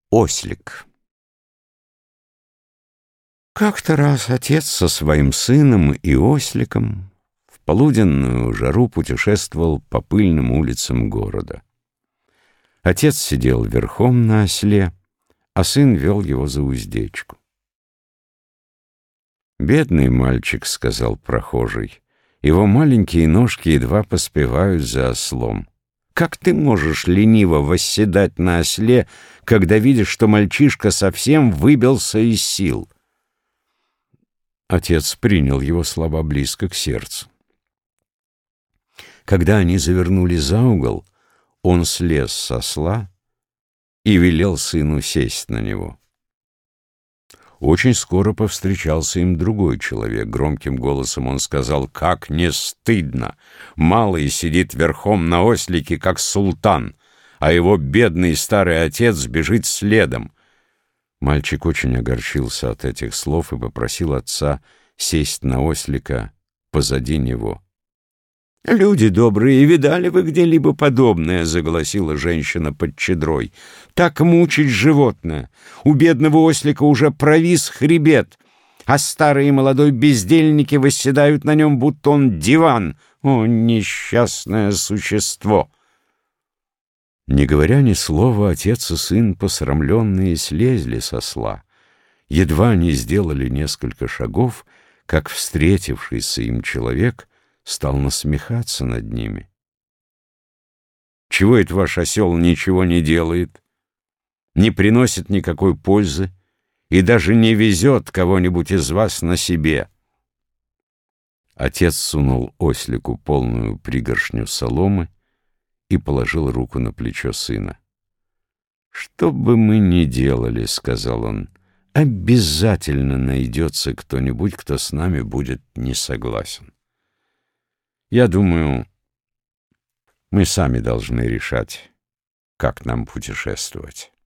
Ослик. Как-то раз отец со своим сыном и осликом в полуденную жару путешествовал по пыльным улицам города. Отец сидел верхом на осле, а сын вел его за уздечку. «Бедный мальчик», — сказал прохожий, — «его маленькие ножки едва поспевают за ослом. Как ты можешь лениво восседать на осле, когда видишь, что мальчишка совсем выбился из сил?» Отец принял его слова близко к сердцу. Когда они завернули за угол, он слез с осла и велел сыну сесть на него. Очень скоро повстречался им другой человек. Громким голосом он сказал: «Как не стыдно! Малый сидит верхом на ослике, как султан, а его бедный старый отец бежит следом». Мальчик очень огорчился от этих слов и попросил отца сесть на ослика позади него. «Люди добрые, видали вы где-либо подобное?» — заголосила женщина под чадрой. «Так мучить животное! У бедного ослика уже провис хребет, а старые и молодой бездельники восседают на нем, будто он диван. О, несчастное существо!» Не говоря ни слова, отец и сын, посрамленные, слезли с осла. Едва они сделали несколько шагов, как встретившийся им человек стал насмехаться над ними. «Чего это ваш осел ничего не делает, не приносит никакой пользы и даже не везет кого-нибудь из вас на себе?» Отец сунул ослику полную пригоршню соломы и положил руку на плечо сына. «Что бы мы ни делали, — сказал он, — обязательно найдется кто-нибудь, кто с нами будет не согласен. Я думаю, мы сами должны решать, как нам путешествовать».